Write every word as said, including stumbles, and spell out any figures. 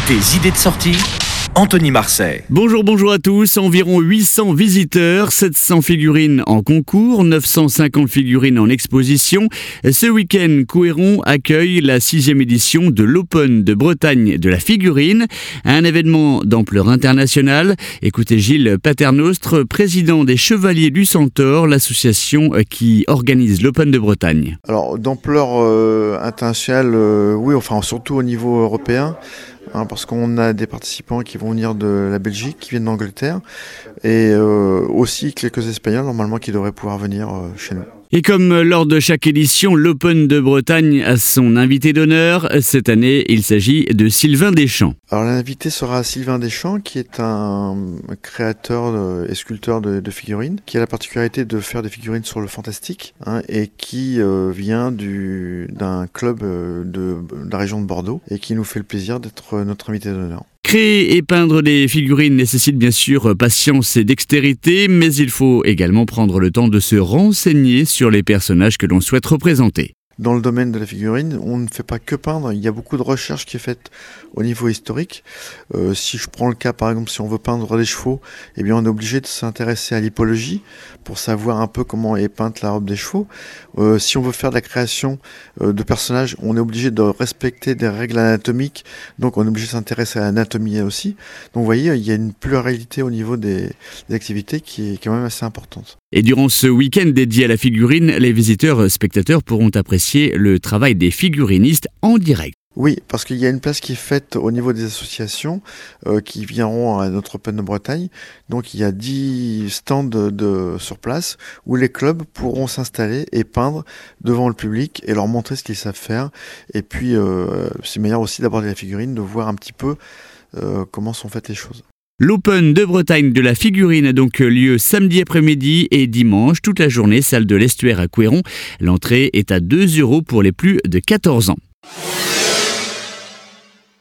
Tes idées de sortie, Anthony Marseille. Bonjour, bonjour à tous. Environ huit cents visiteurs, sept cents figurines en concours, neuf cent cinquante figurines en exposition. Ce week-end, Couëron accueille la sixième édition de l'Open de Bretagne de la figurine, un événement d'ampleur internationale. Écoutez Gilles Paternostre, président des Chevaliers du Centaure, l'association qui organise l'Open de Bretagne. Alors d'ampleur euh, internationale, euh, oui, enfin surtout au niveau européen. Hein, parce qu'on a des participants qui vont venir de la Belgique, qui viennent d'Angleterre, et euh, aussi quelques Espagnols normalement qui devraient pouvoir venir euh, chez nous. Et comme lors de chaque édition, l'Open de Bretagne a son invité d'honneur. Cette année, il s'agit de Sylvain Deschamps. Alors l'invité sera Sylvain Deschamps, qui est un créateur et sculpteur de, de figurines, qui a la particularité de faire des figurines sur le fantastique, hein, et qui euh, vient du, d'un club de, de la région de Bordeaux, et qui nous fait le plaisir d'être notre invité d'honneur. Créer et peindre des figurines nécessite bien sûr patience et dextérité, mais il faut également prendre le temps de se renseigner sur les personnages que l'on souhaite représenter. Dans le domaine de la figurine, on ne fait pas que peindre, il y a beaucoup de recherche qui est faite au niveau historique. Euh, si je prends le cas, par exemple, si on veut peindre des chevaux, eh bien on est obligé de s'intéresser à l'hippologie pour savoir un peu comment est peinte la robe des chevaux. Euh, si on veut faire de la création euh, de personnages, on est obligé de respecter des règles anatomiques, donc on est obligé de s'intéresser à l'anatomie aussi. Donc vous voyez, il y a une pluralité au niveau des, des activités qui est quand même assez importante. Et durant ce week-end dédié à la figurine, les visiteurs spectateurs pourront apprécier le travail des figurinistes en direct. Oui, parce qu'il y a une place qui est faite au niveau des associations euh, qui viendront à notre Open de Bretagne. Donc il y a dix stands de, de, sur place où les clubs pourront s'installer et peindre devant le public et leur montrer ce qu'ils savent faire. Et puis euh, c'est meilleur aussi d'aborder la figurine, de voir un petit peu euh, comment sont faites les choses. L'Open de Bretagne de la figurine a donc lieu samedi après-midi et dimanche toute la journée, salle de l'Estuaire à Couëron. L'entrée est à deux euros pour les plus de quatorze ans.